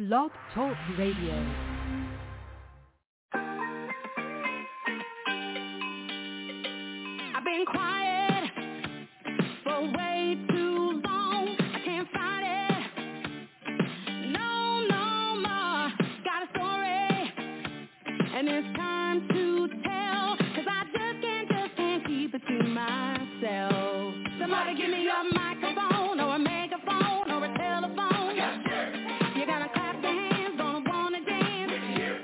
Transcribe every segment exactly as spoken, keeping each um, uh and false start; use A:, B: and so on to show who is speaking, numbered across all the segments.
A: Blog Talk Radio.
B: I've been quiet for way too long. I can't fight it. No, no more. Got a story, and it's time to tell. Cause I just can't, just can't keep it to myself. Somebody give me a microphone or a megaphone or a telephone. You gotta clap your hands, gonna wanna dance.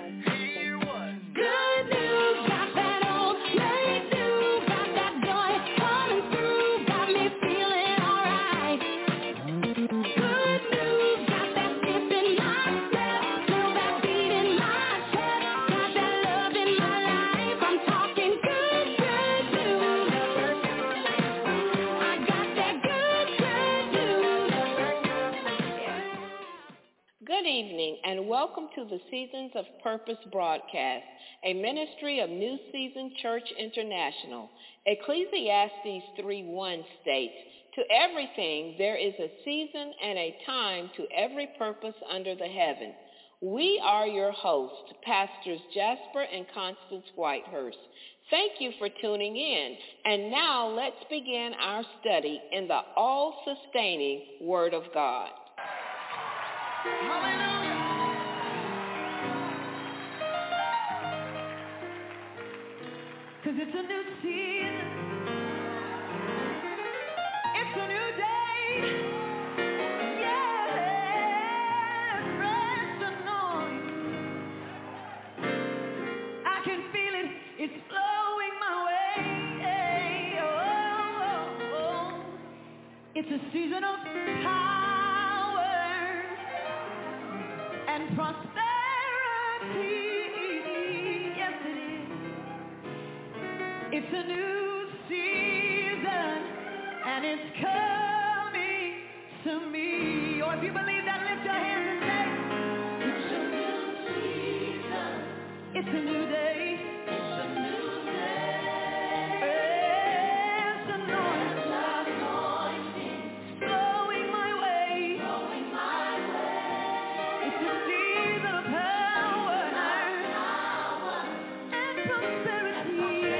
B: Good news, got that old late news, got that joy coming through, got me feeling alright. Good news, got that skip in my step, feel that beat in my chest, got that love in my life. I'm talking good, good news. I got that good, good news.
C: Good evening and welcome to the Seasons of Purpose broadcast, a ministry of New Season Church International. Ecclesiastes three one states, "To everything there is a season and a time to every purpose under the heaven." We are your hosts, Pastors Jasper and Constance Whitehurst. Thank you for tuning in. And now let's begin our study in the all-sustaining Word of God.
B: Cause it's a new season, it's a new day, yeah, fresh anointing. I can feel it, it's flowing my way, oh, oh, oh. It's a season of power and prosperity, yes it is. It's a new season, and it's coming to me. Or if you believe that, lift your hands and say, it's a new season. It's a new day. It's a new day. It's anointing. Flowing my way. Flowing my way. It's a season of power and prosperity.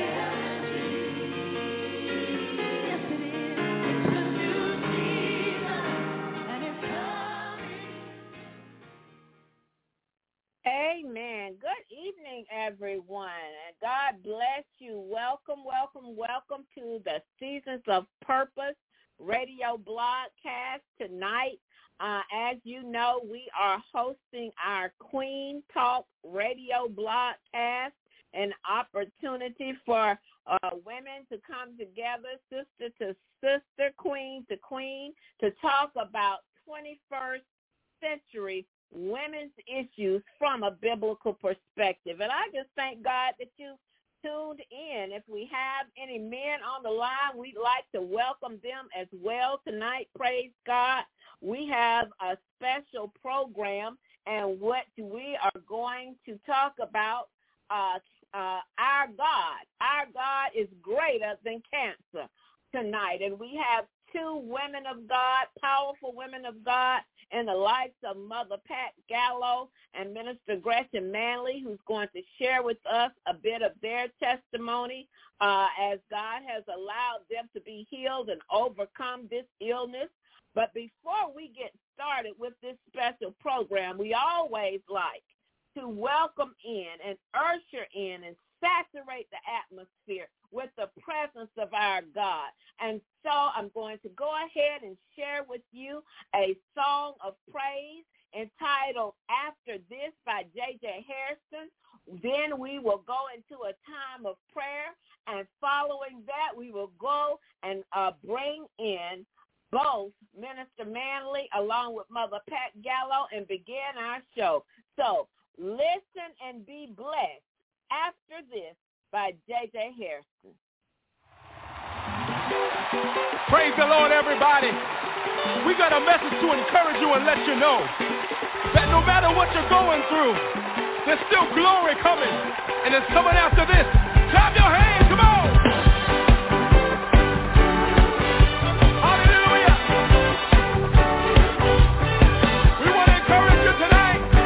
C: Amen. Good evening, everyone, and God bless you. Welcome, welcome, welcome to the Seasons of Purpose radio broadcast tonight. Uh, as you know, we are hosting our Queen Talk radio broadcast, an opportunity for uh, women to come together, sister to sister, queen to queen, to talk about twenty-first century women's issues from a biblical perspective. And I just thank God that you tuned in. If we have any men on the line, we'd like to welcome them as well tonight. Praise God. We have a special program, and what we are going to talk about, uh, uh, our God. Our God is greater than cancer tonight. And we have two women of God, powerful women of God, in the lives of Mother Pat Gallo and Minister Gretchen Manley, who's going to share with us a bit of their testimony uh, as God has allowed them to be healed and overcome this illness. But before we get started with this special program, we always like to welcome in and usher in and saturate the atmosphere with the presence of our God. And so I'm going to go ahead and share with you a song of praise entitled After This by J J Harrison. Then we will go into a time of prayer, and following that we will go and uh, bring in both Minister Manley along with Mother Pat Gallo and begin our show. So listen and be blessed. After This by J J Harrison.
D: Praise the Lord, everybody. We got a message to encourage you and let you know that no matter what you're going through, there's still glory coming, and it's coming after this. Clap your hands, come on. Hallelujah. We want to encourage you tonight.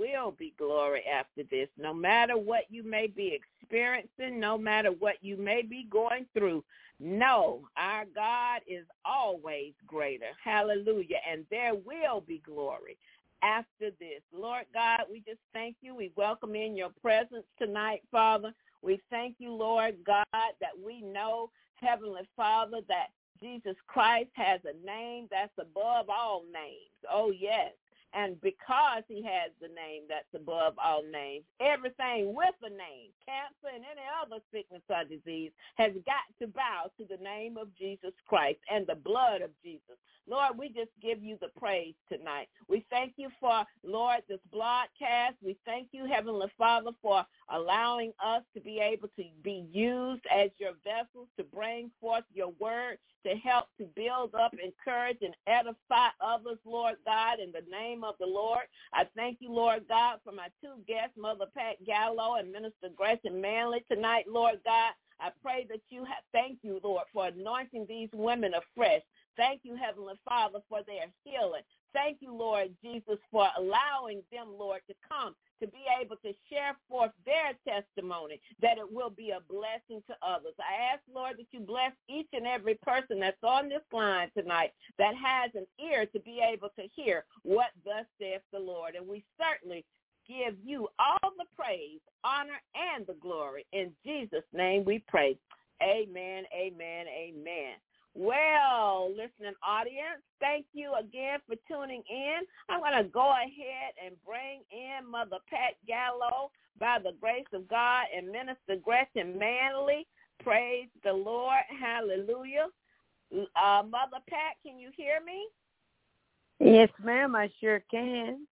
C: will be glory after this. No matter what you may be experiencing, no matter what you may be going through, know our God is always greater. Hallelujah. And there will be glory after this. Lord God, we just thank you. We welcome in your presence tonight, Father. We thank you, Lord God, that we know, Heavenly Father, that Jesus Christ has a name that's above all names. Oh, yes. And because he has the name that's above all names, everything with a name, cancer and any other sickness or disease, has got to bow to the name of Jesus Christ and the blood of Jesus. Lord, we just give you the praise tonight. We thank you for, Lord, this broadcast. We thank you, Heavenly Father, for allowing us to be able to be used as your vessels to bring forth your word, to help to build up, encourage, and edify others, Lord God, in the name of the Lord. I thank you, Lord God, for my two guests, Mother Pat Gallo and Minister Gretchen Manley tonight, Lord God. I pray that you have, thank you, Lord, for anointing these women afresh. Thank you, Heavenly Father, for their healing. Thank you, Lord Jesus, for allowing them, Lord, to come to be able to share forth their testimony, that it will be a blessing to others. I ask, Lord, that you bless each and every person that's on this line tonight that has an ear to be able to hear what thus saith the Lord. And we certainly give you all the praise, honor, and the glory. In Jesus' name we pray. Amen, amen, amen. Well, listening audience, thank you again for tuning in. I'm going to go ahead and bring in Mother Pat Gallo by the grace of God and Minister Gretchen Manley. Praise the Lord. Hallelujah. Uh, Mother Pat, can you hear me?
A: Yes, ma'am, I sure can.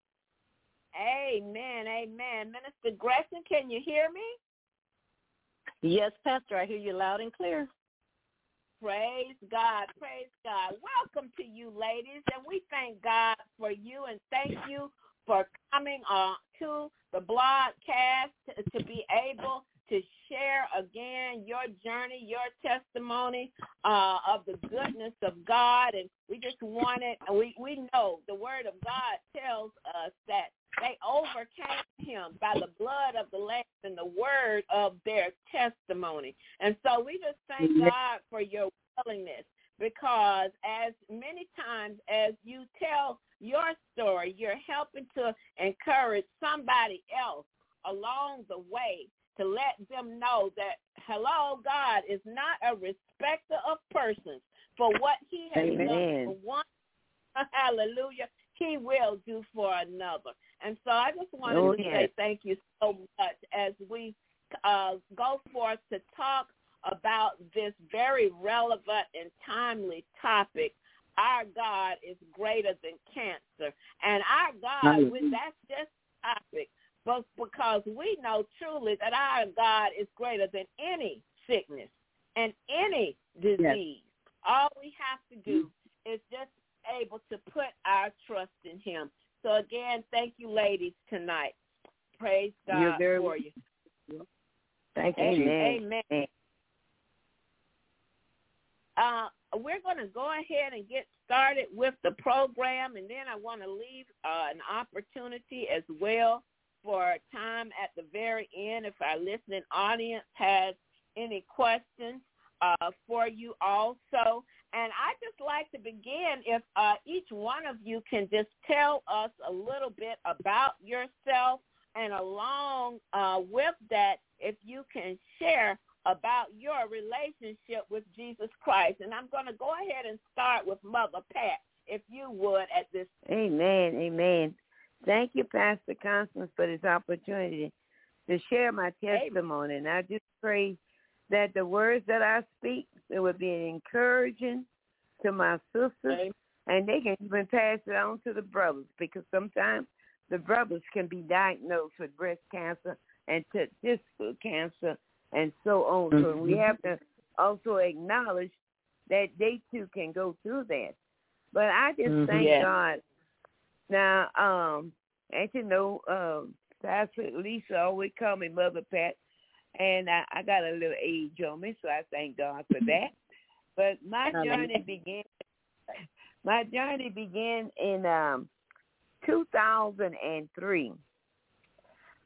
C: Amen, amen. Minister Gretchen, can you hear me?
A: Yes, Pastor, I hear you loud and clear.
C: Praise God, praise God. Welcome to you, ladies, and we thank God for you and thank you for coming uh, to the broadcast to, to be able to share again your journey, your testimony uh, of the goodness of God. And we just wanted, we, we know the word of God tells us that they overcame him by the blood of the Lamb and the word of their testimony. And so we just thank God for your willingness, because as many times as you tell your story, you're helping to encourage somebody else along the way to let them know that, hello, God is not a respecter of persons. For what he has
A: Amen.
C: done for one, hallelujah, he will do for another. And so I just wanted
A: oh,
C: to
A: yes.
C: say thank you so much as we uh, go forth to talk about this very relevant and timely topic. Our God is greater than cancer. And our God, mm-hmm. that's just a topic, but because we know truly that our God is greater than any sickness and any disease. Yes. All we have to do is just able to put our trust in him. So again, thank you, ladies, tonight. Praise God
A: You're very
C: for you.
A: Thank you.
C: Amen. Amen. Uh, we're going to go ahead and get started with the program, and then I want to leave uh, an opportunity as well for time at the very end if our listening audience has any questions uh, for you also. And I'd just like to begin if uh, each one of you can just tell us a little bit about yourself, and along uh, with that, if you can share about your relationship with Jesus Christ. And I'm going to go ahead and start with Mother Pat, if you would, at this.
A: Amen, amen. Thank you, Pastor Constance, for this opportunity to share my testimony. Amen. And I just pray that the words that I speak, it will be encouraging to my sisters, Amen. And they can even pass it on to the brothers, because sometimes the brothers can be diagnosed with breast cancer and testicular cancer and so on. Mm-hmm. So we have to also acknowledge that they too can go through that. But I just mm-hmm. thank yeah. God. Now, um, as you know, um, Pastor Lisa always call me Mother Pat, and I, I got a little age on me, so I thank God for that. But my journey began. My journey began in um, two thousand three.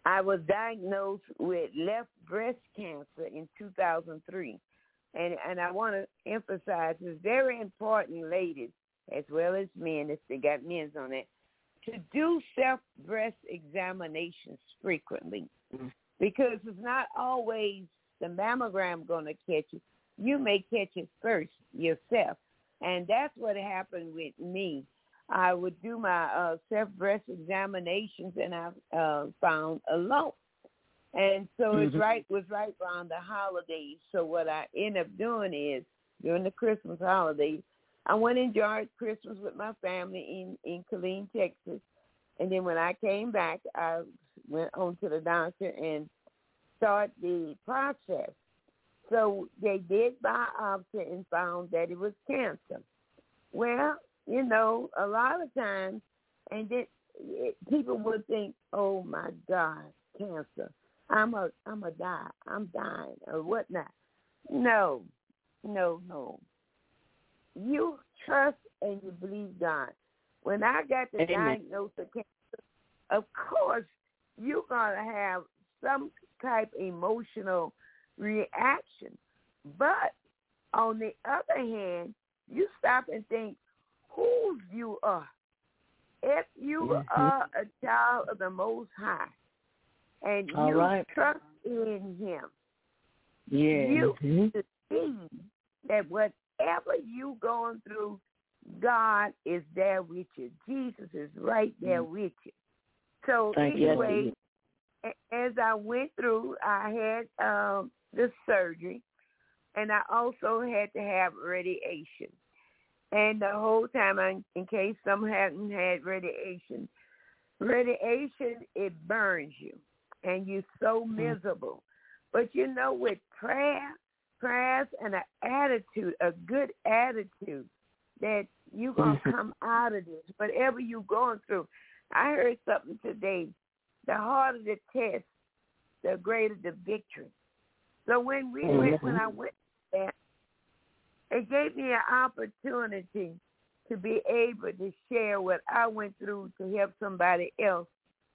A: I was diagnosed with left breast cancer in two thousand three. And and I want to emphasize it's very important, ladies, as well as men, if they got men's on it, to do self-breast examinations frequently. Mm-hmm. Because it's not always the mammogram going to catch it. You may catch it first yourself. And that's what happened with me. I would do my uh, self-breast examinations, and I uh, found a lump. And so mm-hmm. it right was right around the holidays. So what I ended up doing is, during the Christmas holidays, I went and enjoyed Christmas with my family in, in Killeen, Texas. And then when I came back, I went on to the doctor and started the process. So they did biopsy and found that it was cancer. Well, you know, a lot of times, and then it, people would think, "Oh my God, cancer! I'm a, I'm a die. I'm dying or whatnot." No, no, no. You trust and you believe God. When I got the
C: Amen.
A: diagnosis of cancer, of course, you're gonna have some type of emotional reaction. But on the other hand, you stop and think who you are. If you mm-hmm. are a child of the Most High and
C: All
A: you
C: right.
A: trust in Him,
C: yeah.
A: you
C: mm-hmm.
A: see that whatever you going through, God is there with you. Jesus is right there mm-hmm. with you. So
C: Thank
A: anyway,
C: you.
A: as I went through, I had um, the surgery, and I also had to have radiation. And the whole time, I, in case some hadn't had radiation, radiation, it burns you, and you're so miserable. But you know, with prayer, prayers and an attitude, a good attitude, that you're going to come out of this, whatever you're going through. I heard something today. The harder the test, the greater the victory. So when we mm-hmm. went, when I went there, it gave me an opportunity to be able to share what I went through to help somebody else.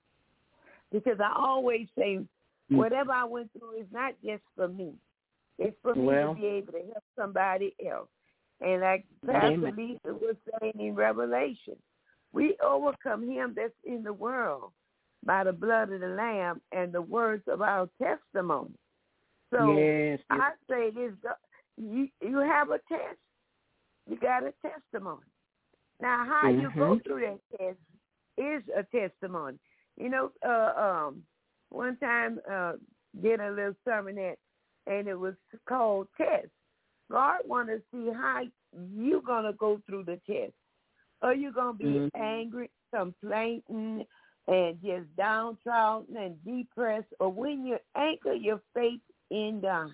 A: Because I always say, whatever I went through is not just for me. It's for me well, to be able to help somebody else. And like Pastor Lisa was saying in Revelation, we overcome him that's in the world by the blood of the Lamb and the words of our testimony. So
C: yes, yes.
A: I say this, you, you have a test. You got a testimony. Now, how mm-hmm. you go through that test is a testimony. You know, uh, um, one time uh, did a little sermonette, and it was called Test. God wants to see how you're going to go through the test. Are you going to be mm-hmm. angry, complaining, and just downtrodden and depressed? Or when you anchor your faith in God,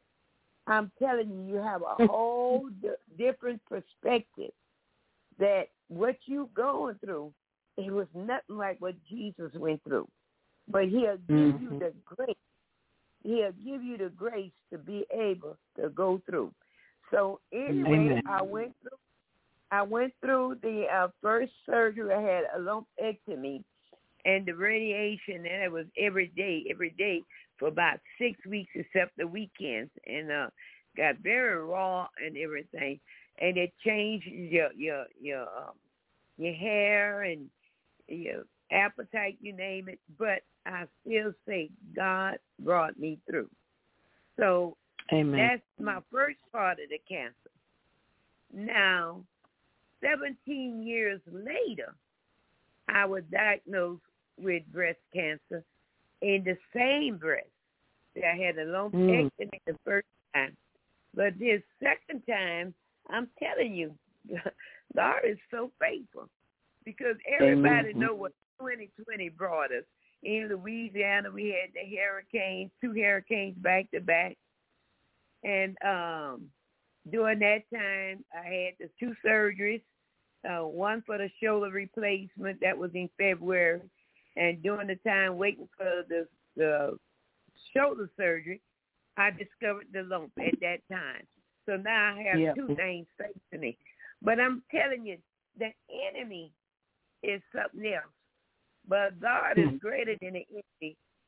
A: I'm telling you, you have a whole d- different perspective that what you're going through, it was nothing like what Jesus went through. But he'll give mm-hmm. you the grace. He'll give you the grace to be able to go through. So anyway, Amen. I went through I went through the uh, first surgery. I had a lumpectomy and the radiation, and it was every day, every day for about six weeks except the weekends, and uh, got very raw and everything. And it changed your your your um, your hair and your appetite, you name it. But I still say God brought me through. So Amen. That's my first part of the cancer. Now, seventeen years later, I was diagnosed with breast cancer in the same breast. I had a lumpectomy mm. the first time. But this second time, I'm telling you, God is so faithful, because everybody mm-hmm. know what twenty twenty brought us. In Louisiana, we had the hurricanes, two hurricanes back to back. And um, during that time, I had the two surgeries, uh, one for the shoulder replacement. That was in February. And during the time waiting for the, the shoulder surgery, I discovered the lump at that time. So now I have yep. two things facing me. But I'm telling you, the enemy is something else. But God is greater than the enemy.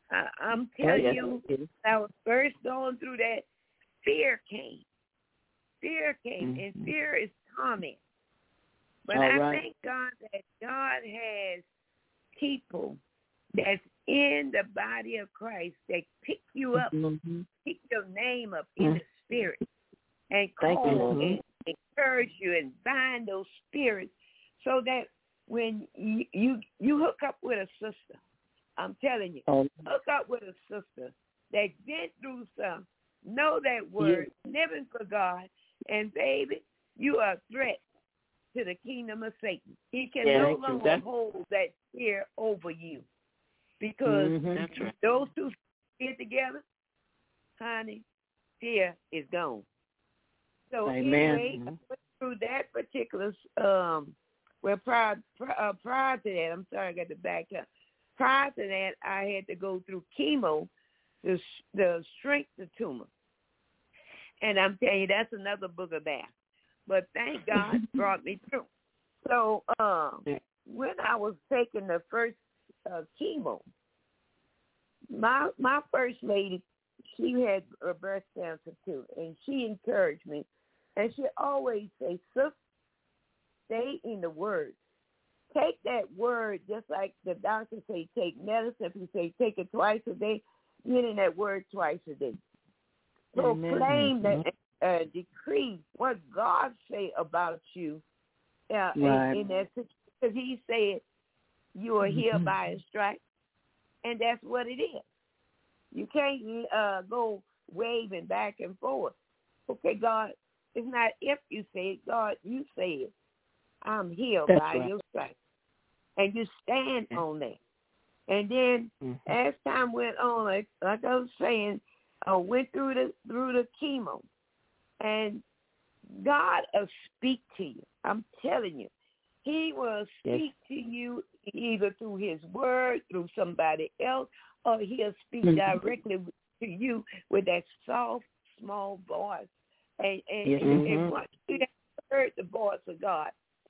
A: I, I'm telling
C: yes,
A: you, I was first going through that, fear came. Fear came, mm-hmm. and fear is torment. But
C: All
A: I
C: right.
A: thank God that God has people that's in the body of Christ that pick you up, mm-hmm. pick your name up in mm-hmm. the spirit, and call and encourage you and bind those spirits so that when you, you, you hook up with a sister, I'm telling you, um, hook up with a sister that's been through some, know that word, yeah. living for God, and baby, you are a threat to the kingdom of Satan. He can yeah, no longer that. hold that fear over you because mm-hmm. right. those two get together, honey, fear is gone. So
C: Amen.
A: anyway,
C: mm-hmm.
A: I went through that particular, um, well, prior, prior, uh, prior to that, I'm sorry, I got to back up. Prior to that, I had to go through chemo to, to shrink the tumor. And I'm telling you, that's another book of that. But thank God brought me through. So um, when I was taking the first uh, chemo, my my first lady, she had a breast cancer too, and she encouraged me. And she always say, "Sister, stay in the Word. Take that word, just like the doctor say, take medicine. If you say take it twice a day, get in that word twice a day. Proclaim that, uh, decree what God say about you uh, right. in, in that situation. Because he said you are healed mm-hmm. by his stripes, and that's what it is. You can't uh, go waving back and forth. Okay, God, it's not if you say it, God, you say it. I'm healed that's by right. your stripes. And you stand mm-hmm. on that. And then mm-hmm. as time went on, like, like I was saying, I went through the through the chemo, and God will speak to you. I'm telling you, He will speak yes. to you either through His word, through somebody else, or He'll speak mm-hmm. directly to you with that soft, small voice. And and, yes. and, and once you have heard the voice of God,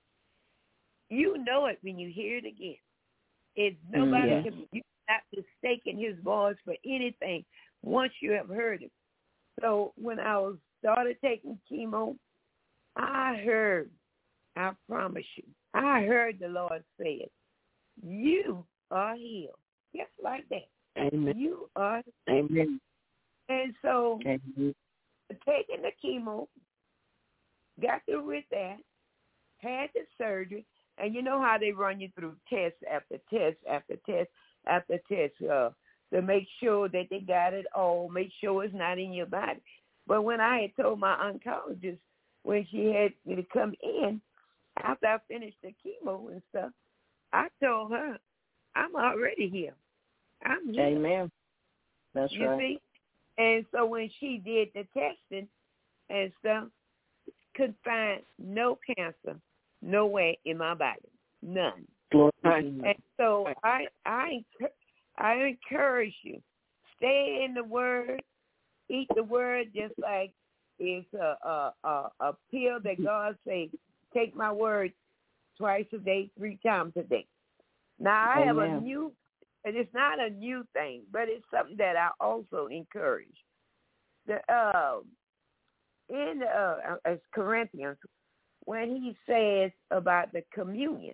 A: you know it when you hear it again. It's nobody mm, yeah. can you're not mistaking His voice for anything once you have heard it. So when I was started taking chemo, I heard, I promise you, I heard the Lord say it. You are healed. Just like that.
C: Amen.
A: You are
C: healed. Amen.
A: And so
C: Amen.
A: taking the chemo, got through with that, had the surgery. And you know how they run you through test after test after test after test uh, to make sure that they got it all, make sure it's not in your body. But when I had told my oncologist when she had me to come in, after I finished the chemo and stuff, I told her, I'm already here. I'm here.
C: Amen. That's
A: you
C: right.
A: See? And so when she did the testing and stuff, could find no cancer nowhere in my body, none. And so I, I, I encourage you, stay in the Word, eat the Word just like it's a a, a, a pill that God say, take my Word twice a day, three times a day. Now I have Amen. a new, and it's not a new thing, but it's something that I also encourage. The uh, in uh, as Corinthians. When he says about the communion,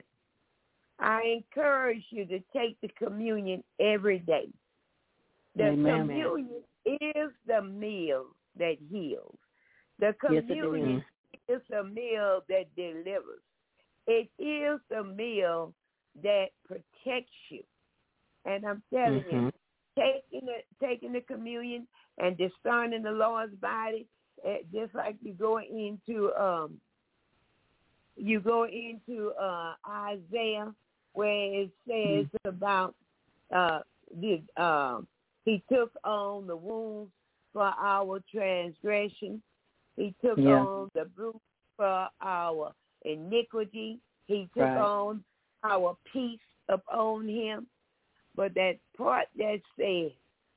A: I encourage you to take the communion every day. The Amen. communion is the meal that heals. The communion yes, is the meal that delivers. It is the meal that protects you. And I'm telling mm-hmm. you, taking the, taking the communion and discerning the Lord's body, just like you go into um, You go into uh, Isaiah where it says mm-hmm. about uh, the, uh, he took on the wounds for our transgression. He took yeah. on the bruise for our iniquity. He took right. on our peace upon him. But that part that says,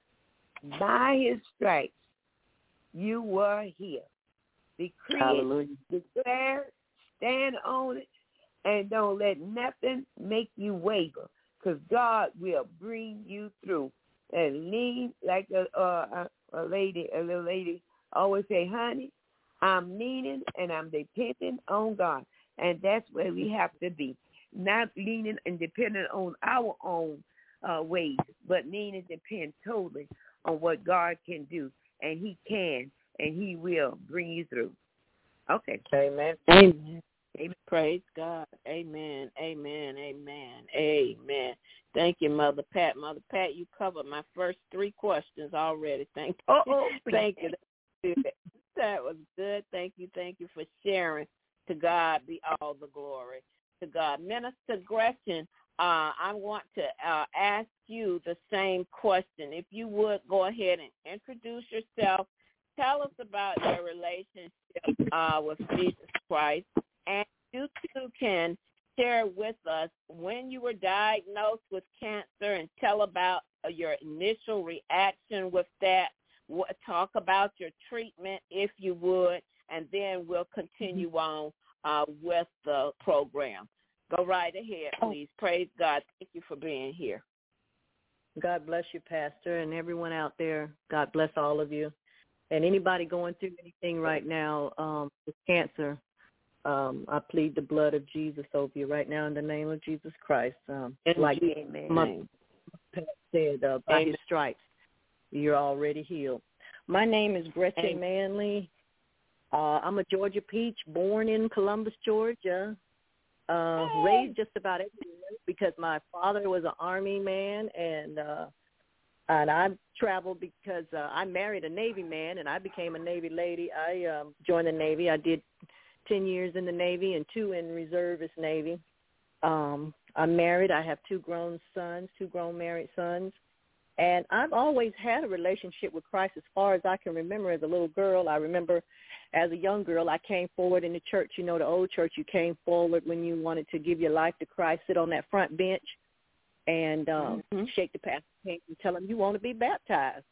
A: by his stripes you were healed. Decree Hallelujah. it, declare stand on it, and don't let nothing make you waver, because God will bring you through and lean like a, uh, a, a lady, a little lady always say, honey, I'm leaning and I'm depending on God. And that's where we have to be, not leaning and depending on our own uh, ways, but leaning and depend totally on what God can do. And he can, and he will bring you through. Okay.
C: Amen. Amen. Amen. Praise God. Amen. Amen. Amen. Amen. Thank you, Mother Pat. Mother Pat, you covered my first three questions already. Thank you.
A: Oh,
C: thank you. That was good. Thank you. Thank you for sharing. To God be all the glory. To God. Minister Gretchen, uh, I want to uh, ask you the same question. If you would go ahead and introduce yourself. Tell us about your relationship uh, with Jesus Christ. And you too can share with us when you were diagnosed with cancer and tell about your initial reaction with that. Talk about your treatment, if you would, and then we'll continue on uh, with the program. Go right ahead, please. Praise God. Thank you for being here.
E: God bless you, Pastor, and everyone out there. God bless all of you. And anybody going through anything right now um, with cancer, um, I plead the blood of Jesus over you right now in the name of Jesus Christ. Um, like
A: Amen.
E: my pastor said, uh, by Amen. His stripes, you're already healed. My name is Gretchen Amen. Manley. Uh, I'm a Georgia peach, born in Columbus, Georgia, uh, hey. raised just about everywhere because my father was an Army man, and uh, and I traveled because uh, I married a Navy man, and I became a Navy lady. I um, joined the Navy. I did ten years in the Navy and two in reservist Navy. Um, I'm married. I have two grown sons, two grown married sons. And I've always had a relationship with Christ as far as I can remember as a little girl. I remember as a young girl, I came forward in the church, you know, the old church. You came forward when you wanted to give your life to Christ, sit on that front bench and um, mm-hmm. shake the pastor's hand and tell him you want to be baptized.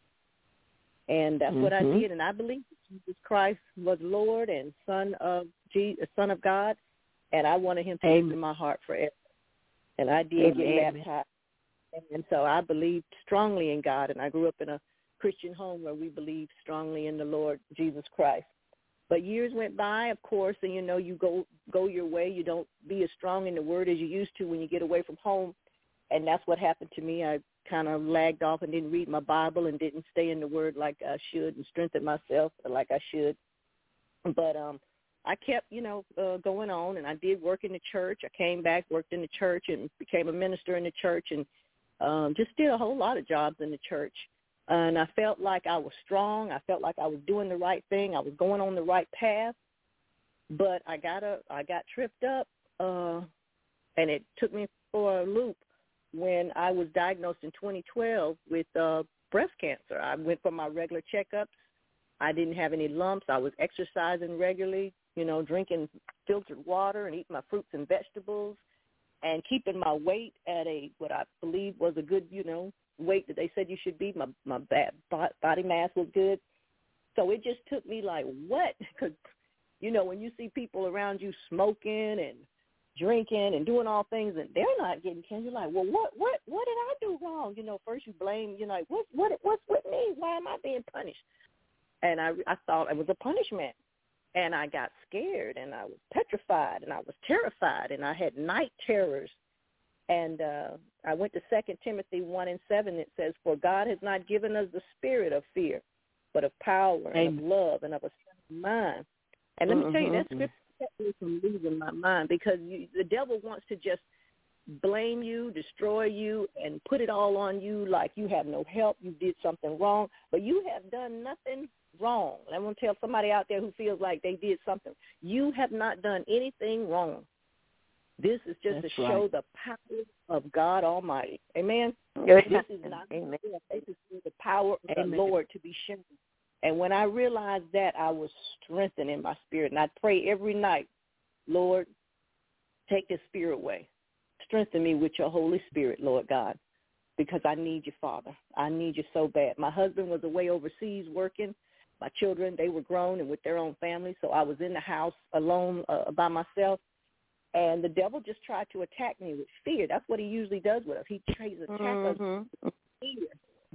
E: And that's mm-hmm. what I did. And I believe Jesus Christ was Lord and Son of Jesus, Son of God, and I wanted him to live in my heart forever. And I did Amen. Get baptized. And so I believed strongly in God, and I grew up in a Christian home where we believed strongly in the Lord Jesus Christ. But years went by, of course, and, you know, you go go your way. You don't be as strong in the Word as you used to when you get away from home, and that's what happened to me. I kind of lagged off and didn't read my Bible and didn't stay in the Word like I should and strengthen myself like I should. But um, I kept, you know, uh, going on, and I did work in the church. I came back, worked in the church, and became a minister in the church, and Um, just did a whole lot of jobs in the church. And I felt like I was strong. I felt like I was doing the right thing. I was going on the right path. But I got a, I got tripped up, uh, and it took me for a loop when I was diagnosed in twenty twelve with uh, breast cancer. I went for my regular checkups. I didn't have any lumps. I was exercising regularly, you know, drinking filtered water and eating my fruits and vegetables, and keeping my weight at a what I believe was a good, you know, weight that they said you should be. My my body mass was good. So it just took me like, what? Because, you know, when you see people around you smoking and drinking and doing all things and they're not getting cancer, you're like, well, what what what did I do wrong? You know, first you blame, you're like, what what what's with me? Why am I being punished? And I I thought it was a punishment. And I got scared, and I was petrified, and I was terrified, and I had night terrors. And uh, I went to Second Timothy one and seven. It says, for God has not given us the spirit of fear, but of power and Amen. Of love and of a sound mind. And let mm-hmm. me tell you, that scripture kept me from losing my mind, because you, the devil wants to just blame you, destroy you, and put it all on you like you have no help, you did something wrong, but you have done nothing wrong. I'm going to tell somebody out there who feels like they did something. You have not done anything wrong. This is just That's to right. show the power of God Almighty. Amen? This is not Amen. This is the power of Amen. The Lord to be shown. And when I realized that, I was strengthened in my spirit. And I pray every night, Lord, take this spirit away. Strengthen me with your Holy Spirit, Lord God, because I need you, Father. I need you so bad. My husband was away overseas working. My children, they were grown and with their own families, so I was in the house alone uh, by myself, and the devil just tried to attack me with fear. That's what he usually does with us. He tries to attack mm-hmm. us with fear.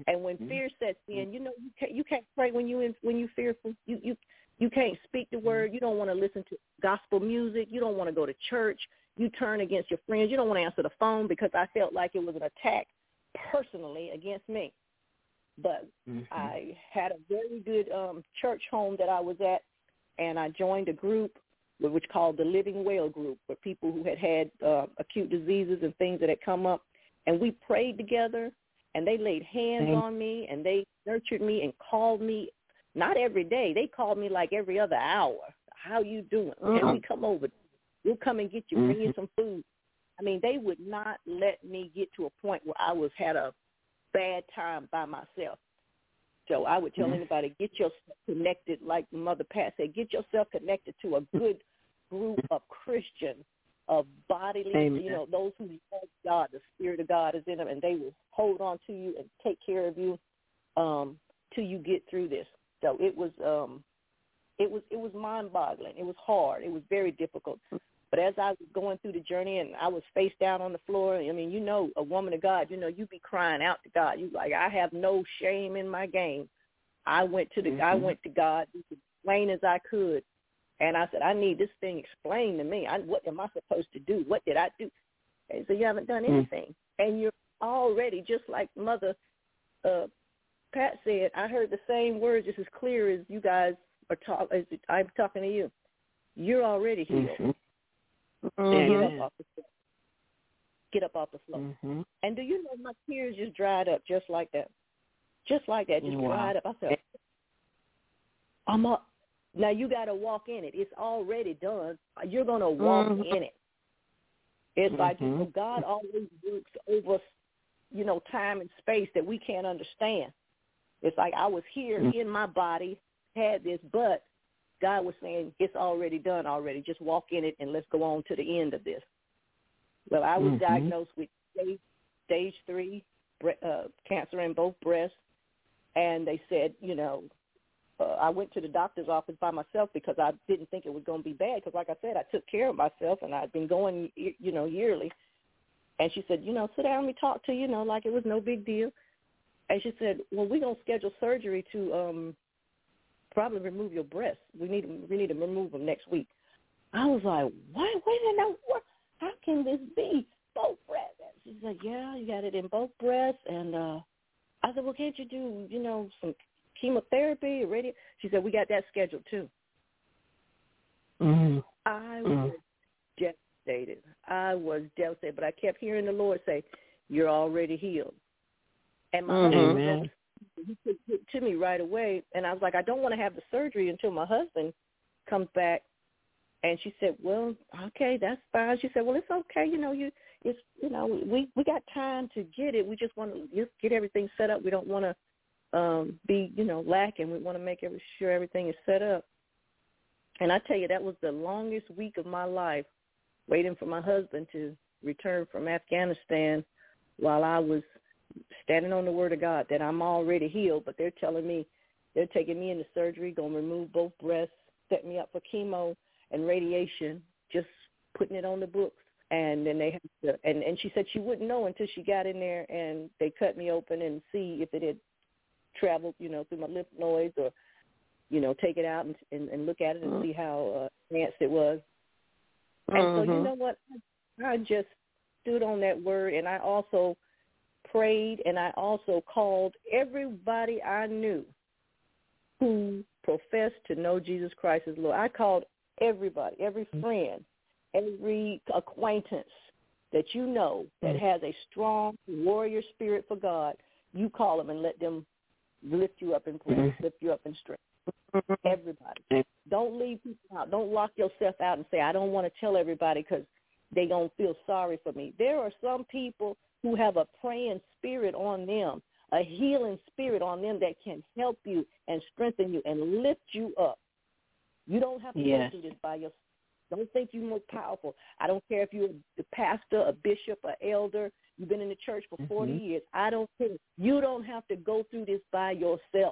E: And when fear sets in, you know you can't you can't pray when you in, when you fearful. You you you can't speak the word. You don't want to listen to gospel music. You don't want to go to church. You turn against your friends. You don't want to answer the phone because I felt like it was an attack personally against me. But mm-hmm. I had a very good um, church home that I was at, and I joined a group which called the Living Well Group, for people who had had uh, acute diseases and things that had come up. And we prayed together, and they laid hands mm-hmm. on me, and they nurtured me and called me, not every day. They called me like every other hour. How you doing? Mm-hmm. And we come over. We'll come and get you, bring you some food. I mean, they would not let me get to a point where I was had a bad time by myself. So I would tell mm-hmm. anybody, get yourself connected, like Mother Pat said, get yourself connected to a good group of Christians, of bodily, Amen. You know, those who love God, the Spirit of God is in them, and they will hold on to you and take care of you um, till you get through this. So it was, um, it was, it was mind-boggling. It was hard. It was very difficult. But as I was going through the journey and I was face down on the floor, I mean, you know, a woman of God, you know, you be crying out to God. You like, I have no shame in my game. I went to the, mm-hmm. I went to God as plain as I could, and I said, I need this thing explained to me. I, what am I supposed to do? What did I do? And so you haven't done anything, mm-hmm. and you're already just like Mother uh, Pat said. I heard the same words just as clear as you guys are talk. As I'm talking to you. You're already healed. Mm-hmm. Mm-hmm. Get up off the floor. Get up off the floor. Mm-hmm. And do you know my tears just dried up just like that? Just like that, just wow. dried up. I said, I'm up. Now you got to walk in it. It's already done. You're going to walk mm-hmm. in it. It's mm-hmm. like, you know, God always works over, you know, time and space that we can't understand. It's like I was here mm-hmm. in my body, had this, but God was saying, it's already done already. Just walk in it and let's go on to the end of this. Well, I was mm-hmm. diagnosed with stage, stage three uh, cancer in both breasts, and they said, you know, uh, I went to the doctor's office by myself because I didn't think it was going to be bad because, like I said, I took care of myself, and I'd been going, you know, yearly. And she said, you know, sit down and we talk to you, you know, like it was no big deal. And she said, well, we're going to schedule surgery to um, – probably remove your breasts. We need we need to remove them next week. I was like, what? Wait a minute, what? How can this be? Both breasts. She said, yeah, you got it in both breasts. And uh, I said, well, can't you do, you know, some chemotherapy or radio? She said, we got that scheduled too. Mm-hmm. I mm-hmm. was devastated. I was devastated, but I kept hearing the Lord say, you're already healed. And my mm-hmm. husband he took it to me right away, and I was like, I don't want to have the surgery until my husband comes back. And she said, well, okay, that's fine. She said, well, it's okay. You know, you it's you know, we, we got time to get it. We just want to just get everything set up. We don't want to um, be, you know, lacking. We want to make every, sure everything is set up. And I tell you, that was the longest week of my life, waiting for my husband to return from Afghanistan while I was standing on the word of God that I'm already healed, but they're telling me, they're taking me into surgery, going to remove both breasts, set me up for chemo and radiation, just putting it on the books. And then they have to, and, and she said she wouldn't know until she got in there and they cut me open and see if it had traveled, you know, through my lymph nodes or, you know, take it out and, and, and look at it and mm-hmm. see how uh, advanced it was. And mm-hmm. so, you know what, I just stood on that word, and I also prayed, and I also called everybody I knew who professed to know Jesus Christ as Lord. I called everybody, every friend, every acquaintance that you know that has a strong warrior spirit for God. You call them and let them lift you up in prayer, lift you up in strength. Everybody. Don't leave people out. Don't lock yourself out and say, I don't want to tell everybody because they're going to feel sorry for me. There are some people who have a praying spirit on them, a healing spirit on them that can help you and strengthen you and lift you up. You don't have to yes. go through this by yourself. Don't think you're more powerful. I don't care if you're a pastor, a bishop, an elder. You've been in the church for forty mm-hmm. years. I don't care. You don't have to go through this by yourself.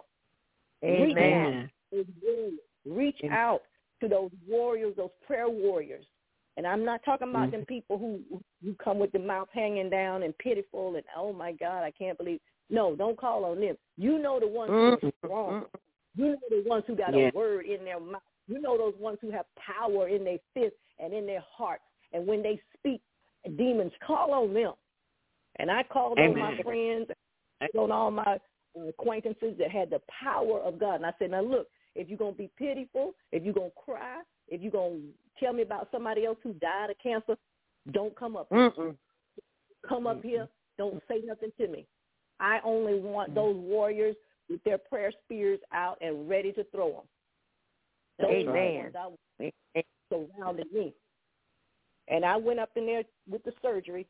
A: Amen.
E: Reach out, Reach out to those warriors, those prayer warriors. And I'm not talking about mm-hmm. them people who who come with the mouth hanging down and pitiful and, oh, my God, I can't believe. No, don't call on them. You know the ones who are strong. You know the ones who got yeah. a word in their mouth. You know those ones who have power in their fists and in their hearts. And when they speak, demons, call on them. And I called on my friends, on all my acquaintances that had the power of God. And I said, now look, if you're going to be pitiful, if you're going to cry, if you're going to tell me about somebody else who died of cancer, don't come up here. Mm-mm. Come up here. Don't say nothing to me. I only want those warriors with their prayer spears out and ready to throw them. Those
A: Amen.
E: Surrounded me. And I went up in there with the surgery,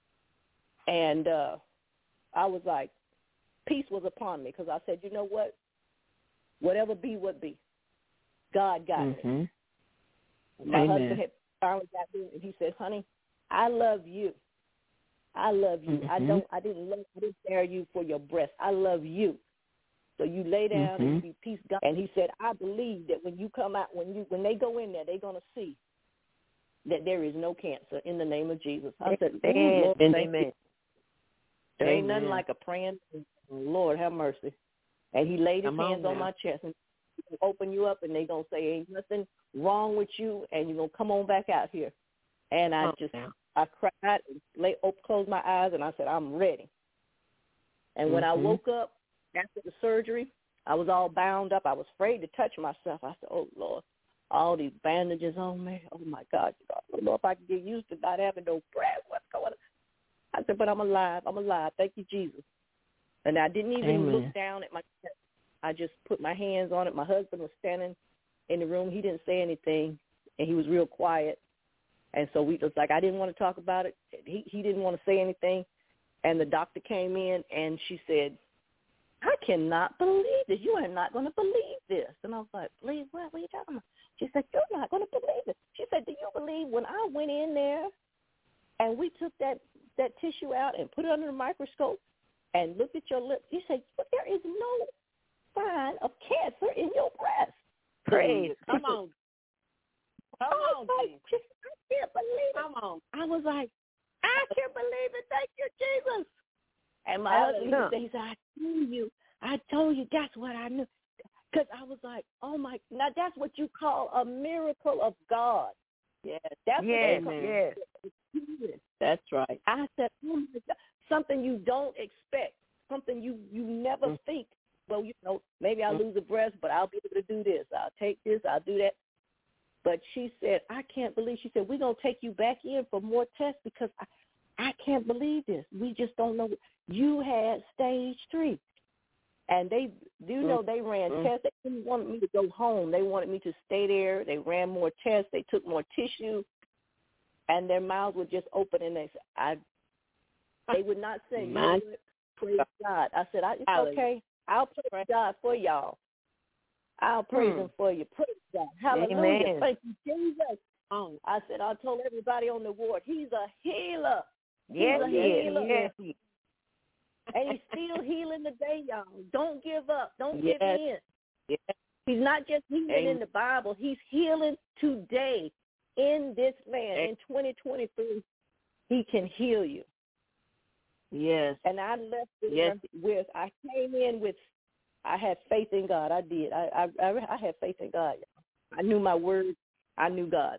E: and uh, I was like, peace was upon me because I said, you know what? Whatever be, what be. God got
C: mm-hmm.
E: me. My
C: Amen.
E: husband had finally got me, and he said, honey, I love you. I love you.
C: Mm-hmm.
E: I don't. I didn't love. I didn't spare you for your breast. I love you. So you lay down
C: mm-hmm.
E: and you be peace, God. And he said, I believe that when you come out, when you when they go in there, they're gonna see that there is no cancer in the name of Jesus. I said,
A: Amen.
E: Lord,
A: Amen.
E: There ain't
C: Amen.
E: nothing like a praying. Lord have mercy. And he laid his
C: Come
E: hands
C: on,
E: on my chest and open you up, and they gonna say ain't nothing wrong with you, and you're gonna come on back out here. And I just.
C: Now.
E: I cried, lay, open, closed my eyes, and I said, I'm ready. And when
C: mm-hmm.
E: I woke up after the surgery, I was all bound up. I was afraid to touch myself. I said, oh, Lord, all these bandages on me. Oh, my God. I don't know if I can get used to not having no breath. What's going on? I said, but I'm alive. I'm alive. Thank you, Jesus. And I didn't even
C: Amen.
E: look down at my chest. I just put my hands on it. My husband was standing in the room. He didn't say anything, and he was real quiet. And so we was like, I didn't want to talk about it. He he didn't want to say anything. And the doctor came in, and she said, I cannot believe this. You are not going to believe this. And I was like, believe what? What are you talking about? She said, you're not going to believe it. She said, do you believe when I went in there and we took that, that tissue out and put it under the microscope and looked at your lips? You said, but there is no sign of cancer in your breast.
A: Praise.
C: Come on. Come on,
E: like,
C: Jesus.
E: I can't believe it.
C: Come on.
E: I was like, I can't believe it. Thank you, Jesus. And my husband, he said, he said, I told you. I told you. That's what I knew. Because I was like, oh, my. Now, that's what you call a miracle of God.
C: Yes.
E: That's
A: yes,
E: what
A: yes.
C: That's right.
E: I said, oh, my God. Something you don't expect, something you, you never mm. think. Well, you know, maybe I'll lose a breast, but I'll be able to do this. I'll take this. I'll do that. But she said, I can't believe, she said, we're going to take you back in for more tests because I, I can't believe this. We just don't know. You had stage three. And they, you know, they ran mm-hmm. tests. They didn't want me to go home. They wanted me to stay there. They ran more tests. They took more tissue. And their mouths would just open, and they said, I, they would not say, you know what? Praise God. I said, I, it's okay. I'll praise God for y'all. I'll praise hmm. him for you. Praise God. Hallelujah.
A: Amen.
E: Thank you, Jesus. Um, I said, I told everybody on the ward, he's a healer.
A: Yes,
E: he's a healer.
A: Yes.
E: And he's still healing today, y'all. Don't give up. Don't
C: yes.
E: give in.
C: Yes.
E: He's not just healing Amen. In the Bible. He's healing today in this man. Amen. In twenty twenty-three, he can heal you.
C: Yes.
E: And I left
C: yes.
E: with, I came in with, I had faith in God. I did. I I, I had faith in God. I knew my word. I knew God.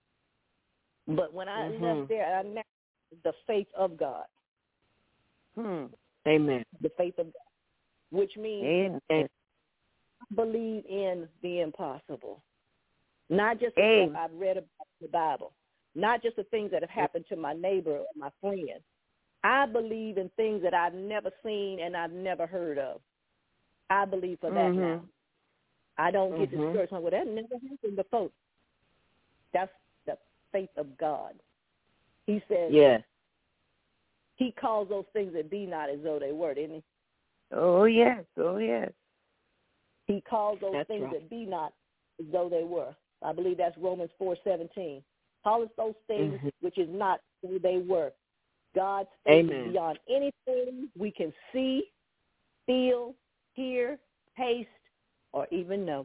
E: But when I mm-hmm. left there, I met the faith of God.
A: Hmm.
C: Amen.
E: The faith of God, which means I believe in the impossible. Not just the
A: Amen.
E: stuff I've read about the Bible. Not just the things that have happened to my neighbor or my friend. I believe in things that I've never seen and I've never heard of. I believe for that
A: mm-hmm.
E: now. I don't get
C: mm-hmm.
E: discouraged. Well, that never happened before. That's the faith of God. He says,
C: yes.
E: he calls those things that be not as though they were, didn't he?
A: Oh, yes. Oh, yes.
E: He calls those
C: that's
E: things
C: right.
E: that be not as though they were. I believe that's Romans four seventeen. Call us those things
C: mm-hmm.
E: which is not as though they were. God's faith
C: Amen.
E: is beyond anything we can see, feel, hear, taste, or even know.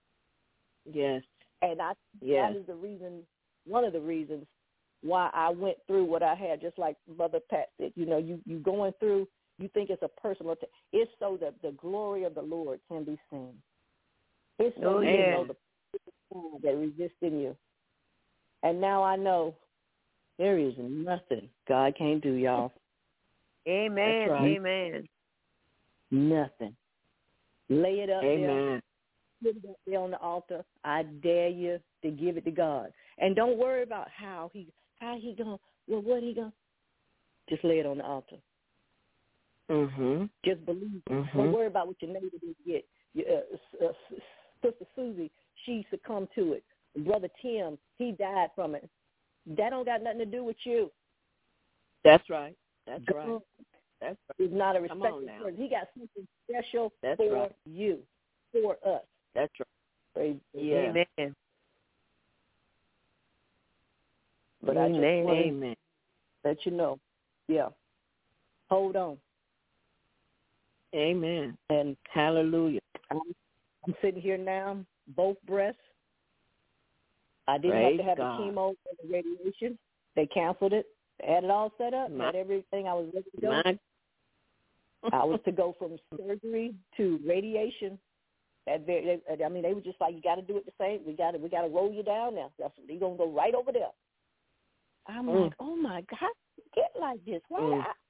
C: Yes.
E: And I
C: yes.
E: that is the reason, one of the reasons why I went through what I had, just like Mother Pat said. You know, you, you going through, you think it's a personal thing. It's so that the glory of the Lord can be seen. It's so
A: oh,
E: you
A: yeah.
E: know the power that resists in you. And now I know there is nothing God can't do, y'all.
A: Amen.
E: Right.
A: Amen.
E: Nothing. Lay it up
F: Amen.
E: there. Put it up there on the altar. I dare you to give it to God. And don't worry about how he how he going, well, what he going. Just lay it on the altar.
F: Mm-hmm.
E: Just believe.
F: Mm-hmm.
E: Don't worry about what your neighbor did get. Your, uh, uh, Sister Susie, she succumbed to it. Brother Tim, he died from it. That don't got nothing to do with you.
F: That's right. That's
E: God
F: right. That's right.
E: He's not a
F: Come
E: respected
F: on now.
E: person. He got something special
F: That's
E: for
F: right.
E: you, for us.
F: That's right.
E: Praise
F: Yeah.
A: Amen.
E: But I just
A: Amen.
E: want to
F: Amen.
E: let you know, yeah, hold on.
F: Amen.
E: And
F: Hallelujah.
E: I'm, I'm sitting here now, both breasts. I didn't
F: Praise
E: have to have
F: God.
E: the chemo or the radiation. They canceled it. They had it all set up.
F: My,
E: had everything I was ready to go.
F: my,
E: I was to go from surgery to radiation. That very, they, I mean, they were just like, you got to do it the same. We got to, we got to roll you down now. That's, you're gonna go right over there. I'm
F: Mm.
E: like, oh my God, how did you get like this? Why?
F: Mm.
E: I?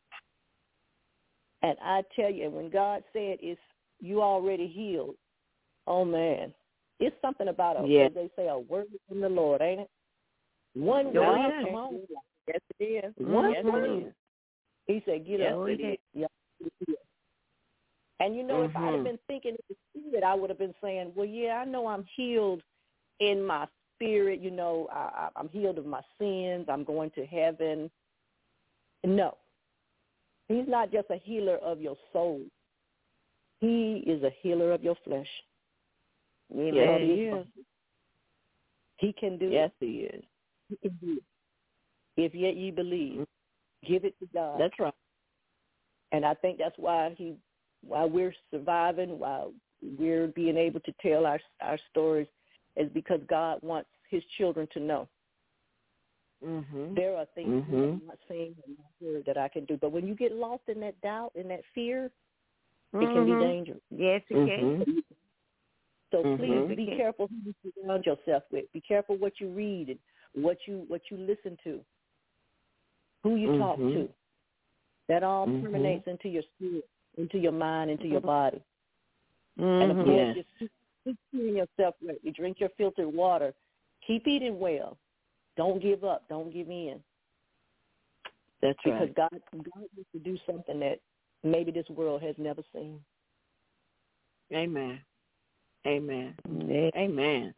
E: And I tell you, when God said, "It's you already healed," oh man, it's something about a,
F: Yeah.
E: as they say, a word from the Lord, ain't it? One
F: Oh,
E: word,
F: yeah.
E: come on. Yes, it is.
F: One
E: yes,
F: word.
E: it is. He said, "Get
F: Yes,
E: up."
F: it is.
E: Yeah. And you know, if I'd have
F: Mhm.
E: been thinking in the spirit, I would have been saying, "Well, yeah, I know I'm healed in my spirit. You know, I, I, I'm healed of my sins. I'm going to heaven." No, he's not just a healer of your soul. He is a healer of your flesh.
A: Amen.
F: Yes, he is.
E: He can do
F: Yes,
E: it.
F: he is.
E: He can do it. If yet ye believe, give it to God.
F: That's right.
E: And I think that's why he, why we're surviving, why we're being able to tell our our stories, is because God wants his children to know.
F: Mm-hmm.
E: There are things
F: Mm-hmm.
E: that I'm not saying and not heard that I can do. But when you get lost in that doubt, in that fear,
A: Mm-hmm.
E: it can be dangerous.
A: Yes, it
F: Mm-hmm.
A: can.
E: So
F: Mhm.
E: please be careful who you surround yourself with. Be careful what you read and what you what you listen to, who you talk
F: Mhm.
E: to. That all
F: Mhm.
E: permeates into your spirit, into your mind, into your body.
A: Mm-hmm.
E: And of course,
F: Yes.
E: just keep, keep cleaning yourself right. You drink your filtered water. Keep eating well. Don't give up. Don't give in.
F: That's
E: Because
F: right.
E: God, God wants to do something that maybe this world has never seen.
F: Amen. Amen.
A: Amen.
F: Amen.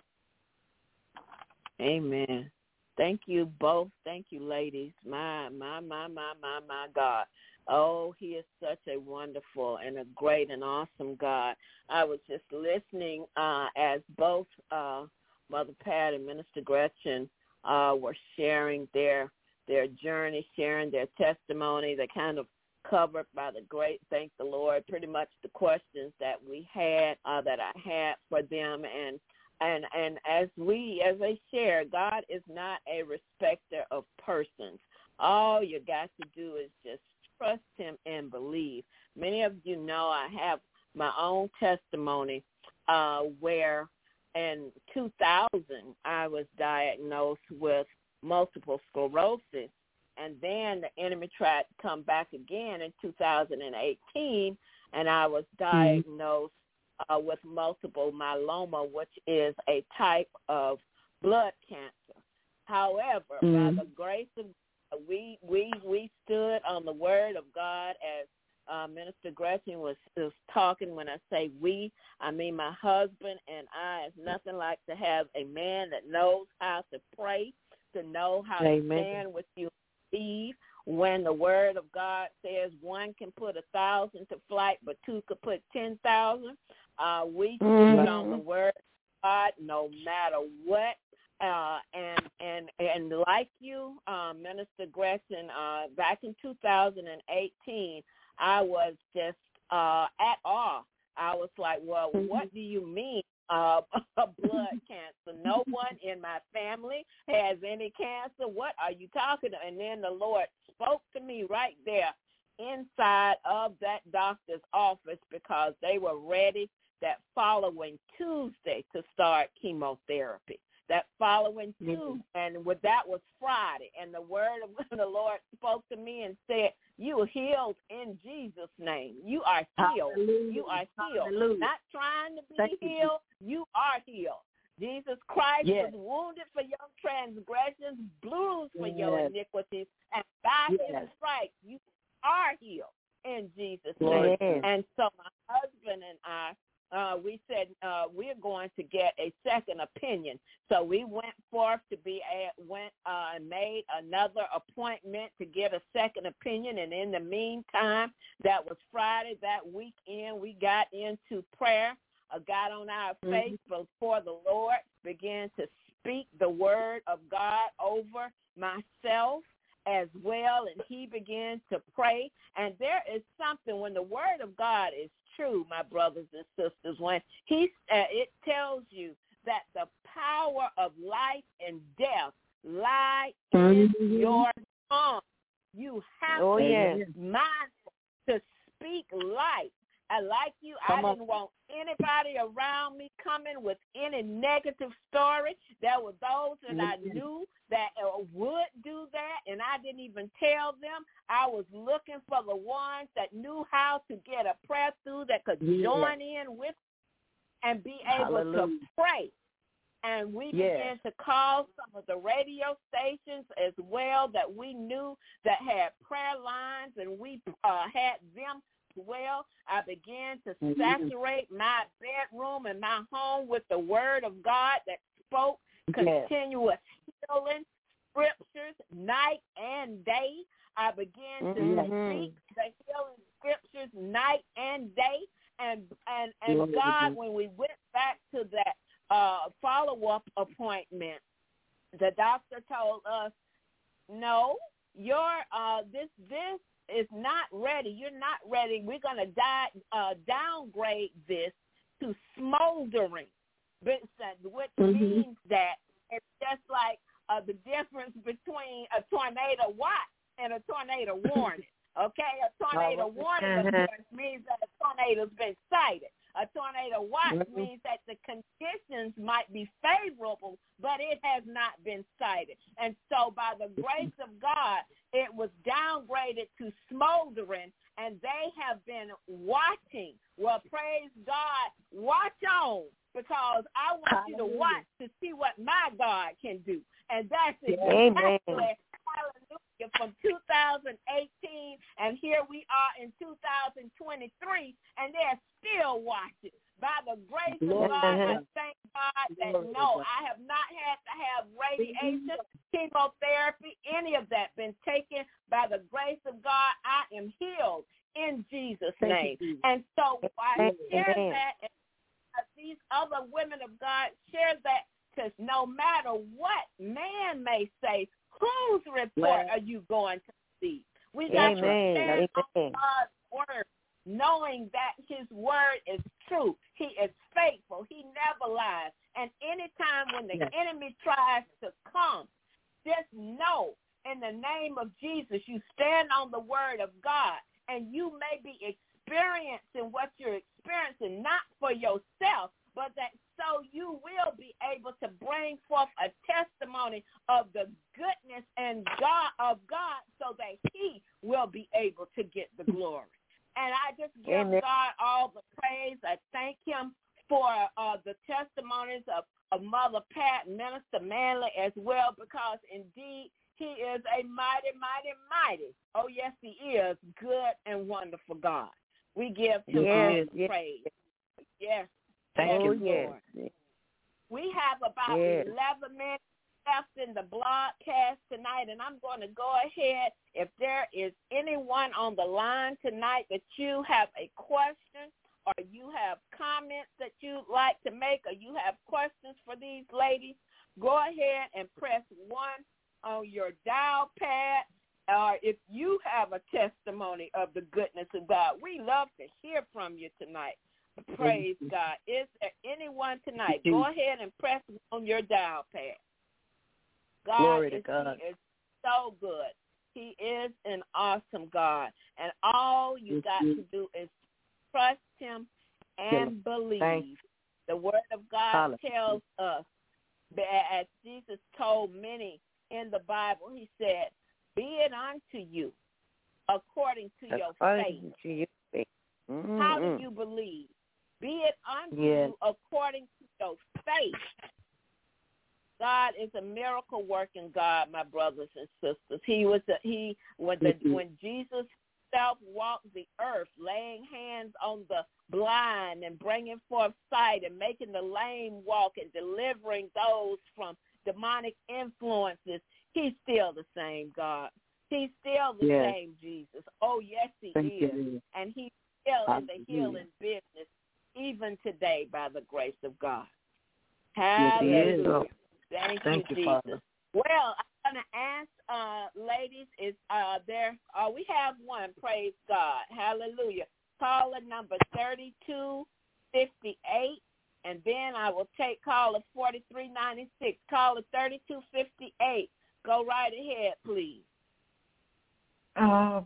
F: Amen. Thank you both. Thank you, ladies. My, my, my, my, my, my God. Oh, he is such a wonderful and a great and awesome God. I was just listening uh, as both uh, Mother Pat and Minister Gretchen uh, were sharing their their journey, sharing their testimony. They kind of covered by the great, thank the Lord, pretty much the questions that we had, uh, that I had for them. And And and as we, as they share, God is not a respecter of persons. All you got to do is just trust him and believe. Many of you know I have my own testimony uh, where in two thousand I was diagnosed with multiple sclerosis. And then the enemy tried to come back again in two thousand eighteen, and I was diagnosed Uh, with multiple myeloma, which is a type of blood cancer. However,
E: Mm-hmm.
F: by the grace of God, we we we stood on the word of God, as uh, Minister Gretchen was, was talking. When I say we, I mean my husband and I. It's nothing like to have a man that knows how to pray, to know how
E: Amen.
F: to stand with you, Steve. When the word of God says one can put a thousand to flight, but two could put ten thousand. Uh, we stood
A: Mm-hmm.
F: on the word of God no matter what. Uh, and, and, and like you, uh, Minister Gretchen, uh, back in two thousand eighteen, I was just uh, at awe. I was like, well, what do you mean uh, blood cancer? No one in my family has any cancer. What are you talking about? And then the Lord spoke to me right there inside of that doctor's office because they were ready that following Tuesday to start chemotherapy. That following mm-hmm. Tuesday, and with that was Friday, and the word of the Lord spoke to me and said, you are healed in Jesus' name. You are healed. Hallelujah. You are healed. Hallelujah. Not trying to be Thank healed. You. you are healed. Jesus Christ yes. was wounded for your transgressions, bruised for yes. your iniquities, and by yes. his stripes you are healed in Jesus' name. Yes. And so my husband and I, Uh, we said uh, we're going to get a second opinion. So we went forth to be a, went uh, and made another appointment to get a second opinion. And in the meantime, that was Friday that weekend, we got into prayer, uh, got on our mm-hmm. face before the Lord, began to speak the word of God over myself as well, and he began to pray. And there is something when the word of God is true, my brothers and sisters, when he uh, it tells you that the power of life and death lie in mm-hmm. your tongue. You have oh, to yes. be mindful to speak life. I like you. Come I didn't on. want anybody around me coming with any negative story. There were those that mm-hmm. I knew that uh, would do that, and I didn't even tell them. I was looking for the ones that knew how to get a prayer through that could yeah. join in with and be able Hallelujah. to pray. And we yeah. began to call some of the radio stations as well that we knew that had prayer lines, and we uh, had them well. I began to mm-hmm. saturate my bedroom and my home with the word of God that spoke yes. continuous healing scriptures night and day. I began mm-hmm. to speak the healing scriptures night and day. And and, and God, when we went back to that uh, follow-up appointment, the doctor told us, no, your uh, this this is not ready. You're not ready. We're going to die, uh, downgrade this to smoldering, which mm-hmm. means that it's just like uh, the difference between a tornado watch and a tornado warning. Okay, a tornado oh, warning uh-huh. of course means that a tornado's been sighted. A tornado watch mm-hmm. means that the conditions might be favorable, but it has not been sighted. And so by the grace of God, it was downgraded to smoldering, and they have been watching. Well, praise God, watch on, because I want Hallelujah. you to watch to see what my God can do. And that's exactly, hallelujah, from two thousand eighteen, and here we are in two thousand twenty-three, and they're still watching. By the grace of God, I thank God that no, I have not had to have radiation, chemotherapy, any of that been taken. By the grace of God, I am healed in Jesus' name. And so I share that, and these other women of God share that, because no matter what man may say, whose report are you going to see? We got Amen. to stand on God's word, knowing that his word is true. He is faithful. He never lies. And anytime when the yes. enemy tries to come, just know in the name of Jesus, you stand on the word of God, and you may be experiencing what you're experiencing, not for yourself, but that so you will be able to bring forth a testimony of the goodness and God of God, so that he will be able to get the glory. And I just give Amen. God all the praise. I thank him for uh, the testimonies of, of Mother Pat, Minister Manley as well, because indeed he is a mighty, mighty, mighty, oh yes he is, good and wonderful God. We give him yes, all the yes. praise. Yes.
E: Thank
F: yes,
E: you, Lord.
F: Yes. We have about yes. eleven minutes left in the broadcast tonight, and I'm going to go ahead. If there is anyone on the line tonight that you have a question or you have comments that you'd like to make, or you have questions for these ladies, go ahead and press one on your dial pad. Or if you have a testimony of the goodness of God, we love to hear from you tonight. Praise God. Is there anyone tonight? Go ahead and press on your dial pad. God,
E: Glory
F: is,
E: to God.
F: He is so good. He He is an awesome God. And all you got to do is trust him and believe. The word of God tells us that, as Jesus told many in the Bible, he said, be it unto you according to your faith.
A: To your faith. Mm-hmm.
F: How do you believe? Be it unto yes. you according to your faith. God is a miracle working God, my brothers and sisters. He was a, he when the mm-hmm. when Jesus himself walked the earth, laying hands on the blind and bringing forth sight and making the lame walk and delivering those from demonic influences. He's still the same God. He's still the yes. same Jesus. Oh yes, he Thank is, you. And he's still in the healing business even today by the grace of God. Hallelujah. Yes, Thank, Thank you, you, Jesus. Father. Well, I'm going to ask, uh, ladies, is uh, there? Uh, we have one. Praise God. Hallelujah. Caller number thirty-two fifty-eight, and then I will take caller forty-three ninety-six. Caller thirty-two fifty-eight. Go right ahead, please.
G: Uh,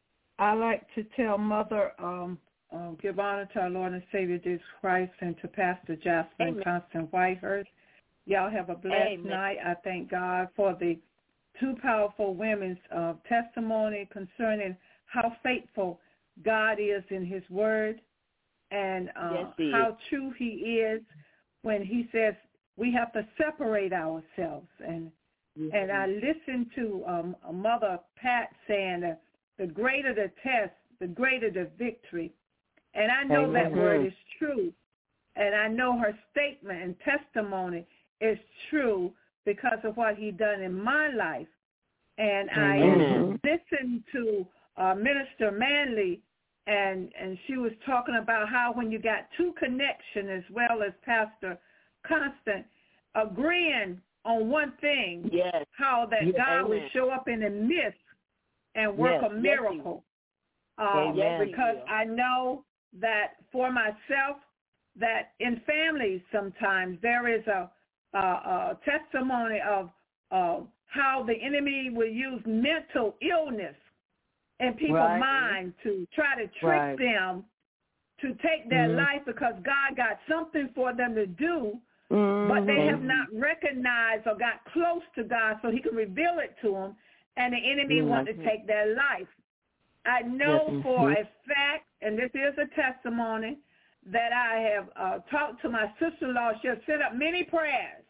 G: I like to tell Mother, um, uh, give honor to our Lord and Savior Jesus Christ and to Pastor Jocelyn Constant Whitehurst. Y'all have a blessed Amen. Night. I thank God for the two powerful women's uh, testimony concerning how faithful God is in his word and uh, yes, he how true he is when he says we have to separate ourselves. And mm-hmm. and I listened to um, Mother Pat saying that the greater the test, the greater the victory. And I know Amen. That word is true. And I know her statement and testimony is true because of what he done in my life. And Amen. I listened to uh, Minister Manley, and, and she was talking about how when you got two connection as well as Pastor Constant agreeing on one thing, yes. how that yes. God Amen. Would show up in the midst and work yes. a miracle. Yes. Um, yes. Because I know that for myself, that in families sometimes there is a Uh, uh, testimony of uh, how the enemy will use mental illness in people's right. minds to try to trick right. them to take their mm-hmm. life because God got something for them to do, mm-hmm. but they have not recognized or got close to God so he can reveal it to them, and the enemy mm-hmm. wants to take their life. I know mm-hmm. for a fact, and this is a testimony, that I have uh, talked to my sister-in-law. She has set up many prayers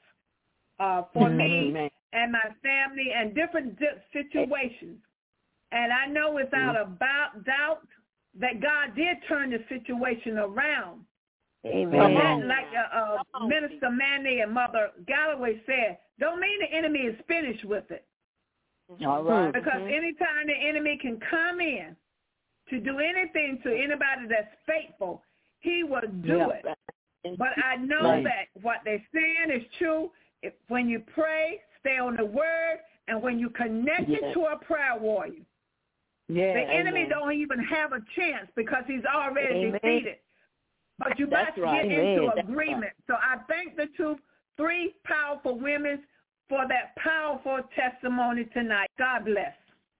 G: uh, for mm-hmm. me and my family and different di- situations. And I know without mm-hmm. a doubt that God did turn the situation around. Amen. That, like uh, uh, Minister Manny and Mother Galloway said, don't mean the enemy is finished with it. All right. Because mm-hmm. anytime the enemy can come in to do anything to anybody that's faithful, he will do yeah. it. But I know right. that what they're saying is true. If, when you pray, stay on the word, and when you connect yes. it to a prayer warrior, yeah, the enemy amen. Don't even have a chance because he's already amen. Defeated. But you must right. get amen. Into That's agreement. Right. So I thank the two, three powerful women for that powerful testimony tonight. God bless.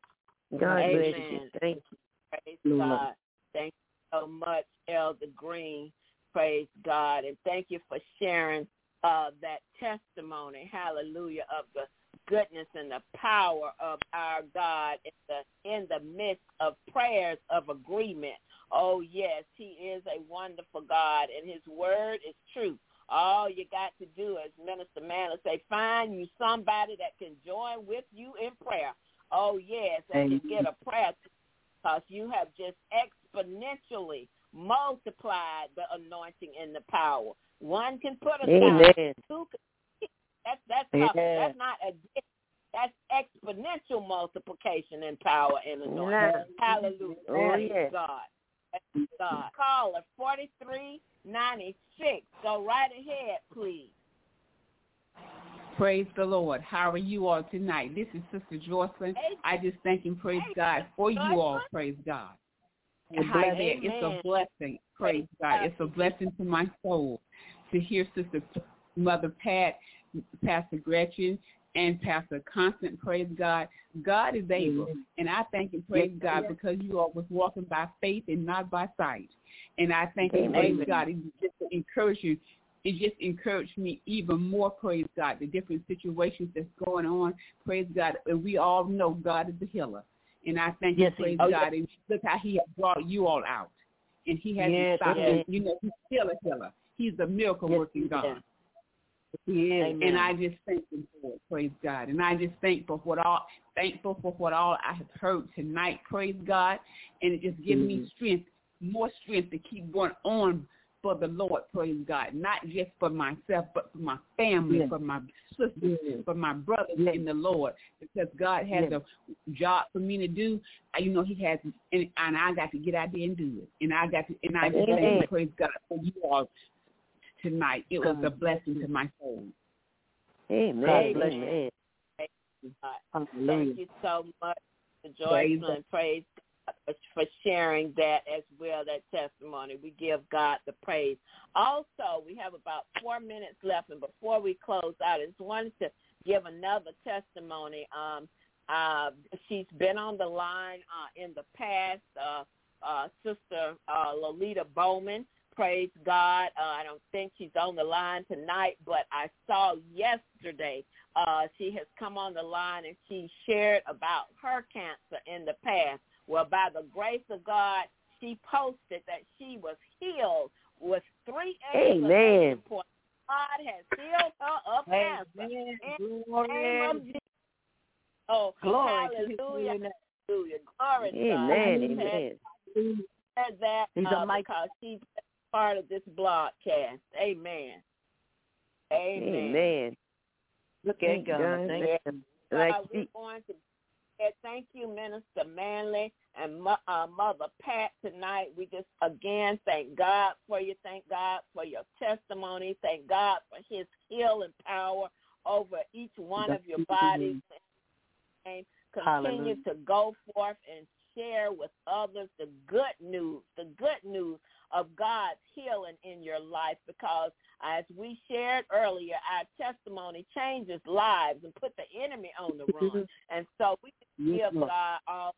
A: God
F: amen.
A: Bless you. Thank you.
F: Praise God. Thank you so much, Elder Green. Praise God. And thank you for sharing uh, that testimony, hallelujah, of the goodness and the power of our God in the, in the midst of prayers of agreement. Oh, yes, he is a wonderful God, and his word is true. All you got to do, as Minister Manley say, find you somebody that can join with you in prayer. Oh, yes, and can get a prayer because you have just exponentially multiplied the anointing and the power. One can put aside, Amen. Two can, that's that's not, that's not a that's exponential multiplication in power and anointing. Amen. Hallelujah.
A: Oh, yes.
F: God. That's God. Caller forty-three ninety-six. Go right ahead, please.
H: Praise the Lord. How are you all tonight? This is Sister Jocelyn. Hey. I just thank and praise hey, God for Jocelyn. You all. Praise God. Hi there. Amen. It's a blessing. Praise God. It's a blessing to my soul to hear Sister Mother Pat, Pastor Gretchen, and Pastor Constant, praise God. God is able, mm-hmm. and I thank and praise yes, God yes. because you all was walking by faith and not by sight. And I thank and praise God. It just to encourage you. It just encouraged me even more, praise God, the different situations that's going on, praise God. And we all know God is the healer. And I thank yes, you, praise oh, God. Yes. And look how he has brought you all out. And he hasn't yes, stopped. Yes. You know, he's still a healer. He's a miracle-working yes, God. Yes. He is. And I just thank him for it, praise God. And I just thank for what all, thankful for what all I have heard tonight, praise God. And it just gives mm-hmm. me strength, more strength to keep going on for the Lord, praise God. Not just for myself, but for my family, yes. for my sisters, yes. for my brothers yes. in the Lord. Because God has yes. a job for me to do. You know, he has, and, and I got to get out there and do it. And I got to, and I just thank praise God for you all tonight. It was a blessing to my soul.
A: Amen.
F: God bless you. Thank you so much, Joycelyn. Praise, praise God for sharing that as well, that testimony. We give God the praise. Also, we have about four minutes left, and before we close out, I just wanted to give another testimony. Um, uh, she's been on the line uh, in the past, uh, uh, Sister uh, Lolita Bowman. Praise God. Uh, I don't think she's on the line tonight, but I saw yesterday uh, she has come on the line and she shared about her cancer in the past. Well, by the grace of God, she posted that she was healed with three exclamation points. God has healed her of cancer. In the name of Jesus. Oh, glory hallelujah. Hallelujah. Glory to God.
A: Amen. Amen.
F: Said that uh, because she's part of this broadcast. Amen. Amen.
A: Amen.
E: Look at God. God. Thank you.
F: Like uh, we're going to thank you, Minister Manley and uh, Mother Pat tonight. We just, again, thank God for you. Thank God for your testimony. Thank God for his healing power over each one of your bodies. And continue Hallelujah. To go forth and share with others the good news, the good news of God's healing in your life, because as we shared earlier, our testimony changes lives and put the enemy on the run. And so we can give God all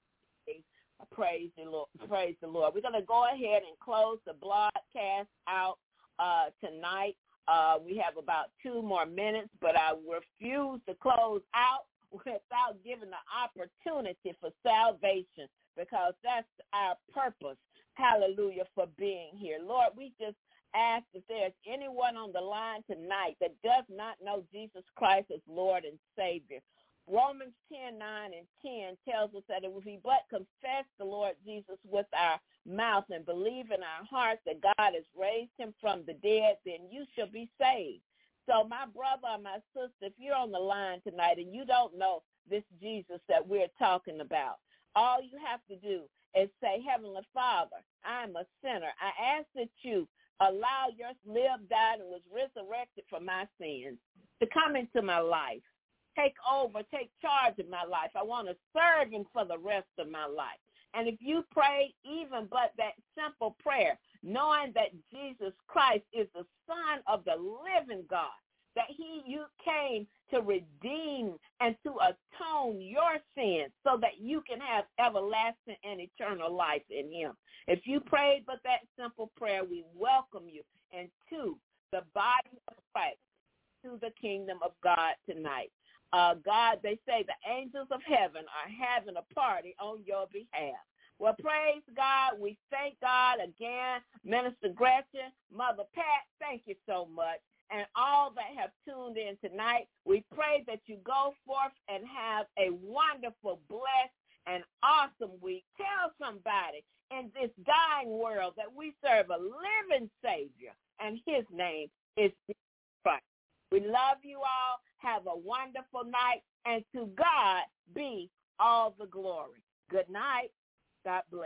F: praise the Lord. Praise the Lord. We're going to go ahead and close the broadcast out uh, tonight. Uh, we have about two more minutes, but I refuse to close out without giving the opportunity for salvation, because that's our purpose. Hallelujah, for being here. Lord, we just ask if there's anyone on the line tonight that does not know Jesus Christ as Lord and Savior. Romans ten, nine, and ten tells us that if we but confess the Lord Jesus with our mouth and believe in our hearts that God has raised him from the dead, then you shall be saved. So my brother or my sister, if you're on the line tonight and you don't know this Jesus that we're talking about, all you have to do is say, Heavenly Father, I'm a sinner. I ask that you allow your lived, died, and was resurrected for my sins to come into my life. Take over, take charge of my life. I want to serve him for the rest of my life. And if you pray even but that simple prayer, knowing that Jesus Christ is the Son of the living God, that he you came to redeem and to atone your sins so that you can have everlasting and eternal life in him. If you prayed but that simple prayer, we welcome you into the body of Christ, to the kingdom of God tonight. Uh, God, they say the angels of heaven are having a party on your behalf. Well, praise God. We thank God again. Minister Gretchen, Mother Pat, thank you so much. And all that have tuned in tonight, we pray that you go forth and have a wonderful, blessed, and awesome week. Tell somebody in this dying world that we serve a living Savior, and his name is Jesus Christ. We love you all. Have a wonderful night, and to God be all the glory. Good night. God bless.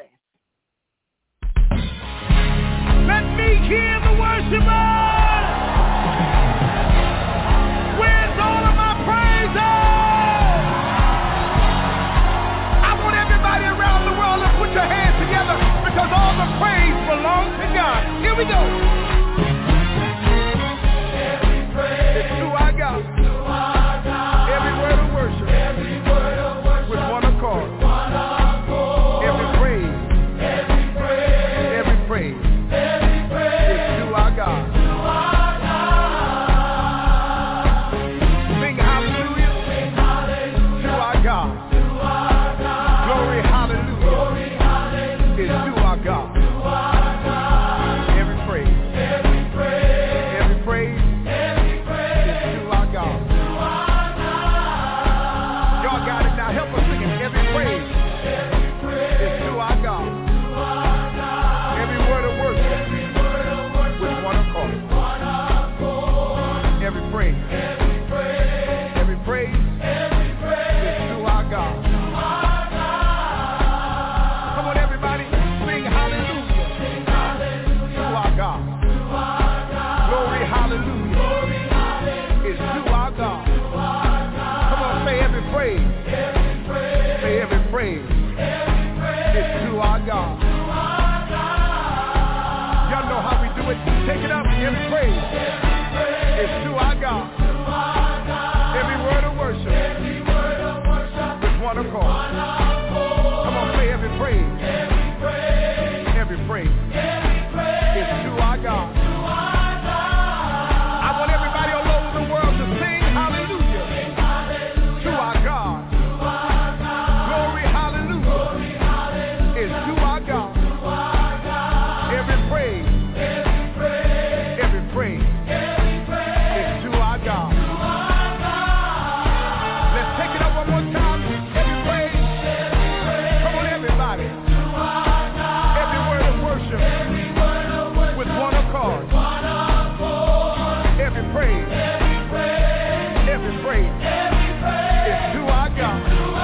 D: Let me hear the worshipers. Where's all of my praises? I want everybody around the world to put your hands together, because all the praise belongs to God. Here we go. Every praise it's to our God. To our God. Every would take it up, every praise is to our God. Every word of worship with one accord. Come on, say every praise. Every praise is to our God. I want everybody all over the world to sing hallelujah to our God. Glory, hallelujah is to our God. Every praise, every praise is to our God. Let's take it up one more time. Every praise. Come on, everybody. Every word of worship with one accord. Every praise, every praise is to our God.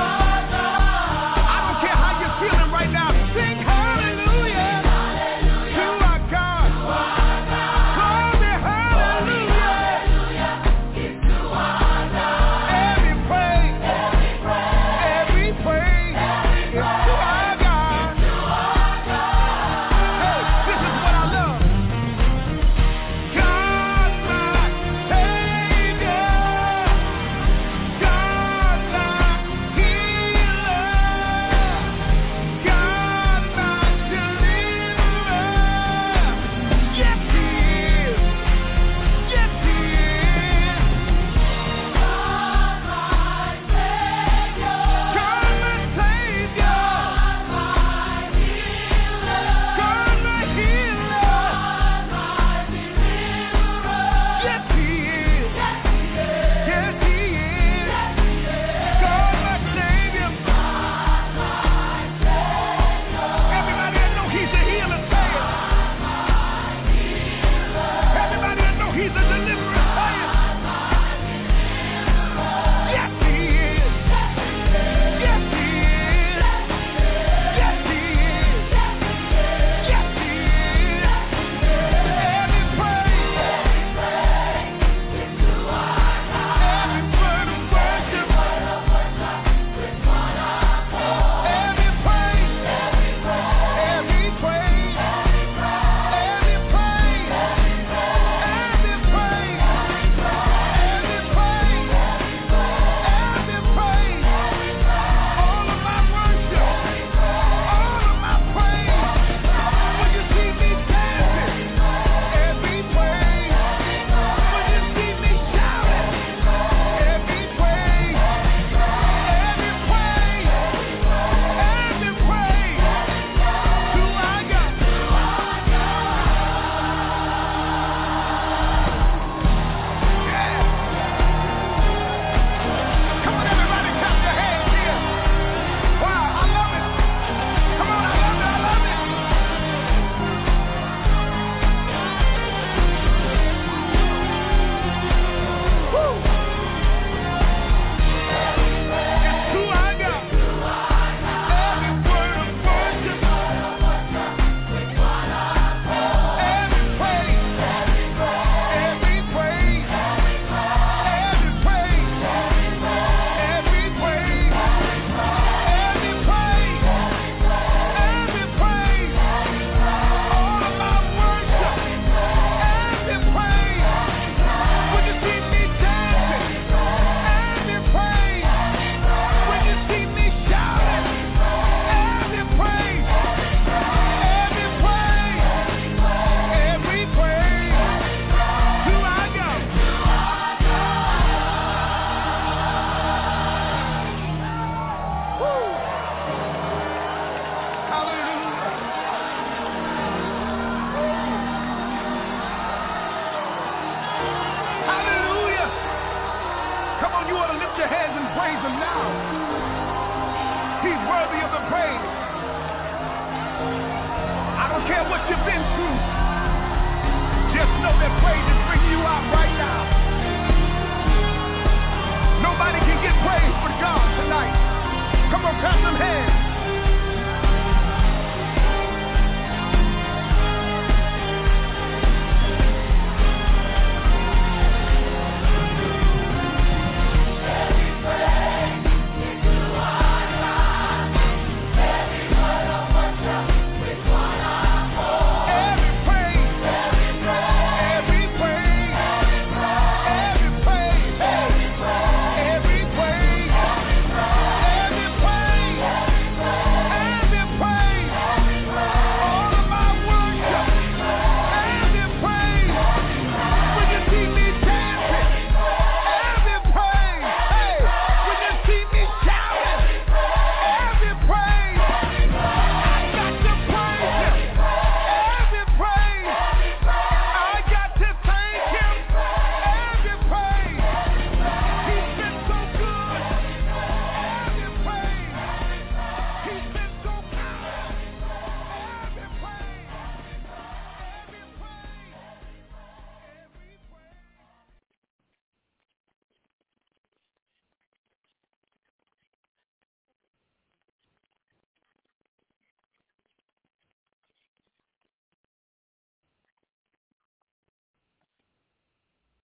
D: I don't care how you're feeling right now. Sing hallelujah to our God. Glory, hallelujah. Every praise, every praise is to our God. Hey, this is what I love. God, my Savior. God, my healer. God, my deliverer. Yes, He is. Yes, He is. God, my Savior. God, my Savior. God, my healer. Yes, He is. Yes, He is. God, my Savior. Everybody that know He's a healer, say it. Everybody that know He's a deliverer, say it. Yes, He is. Yes, He is. Yes, He is. Yes, He is. Every praise, every word of worship, every praise, every praise, every praise, every praise, every praise, every praise, all of my worship, all of my praise. When you see me dancing, every praise. When you see me shouting, every praise, every praise, every praise to our God. Yeah. Come on, everybody, clap your hands here. Wow, I love it. Come on, I love it, I love it. Woo. It's to our God. Every word of worship, every praise, every praise, every praise, every praise, every praise, every praise, all of my worship, every praise. When you see me dancing, every praise. When you see me shouting, every praise, every praise, every praise to our God. Woo. Hallelujah. Hallelujah. Come on, you ought to lift your hands and praise Him now. He's worthy of the praise. I don't care what you've been through.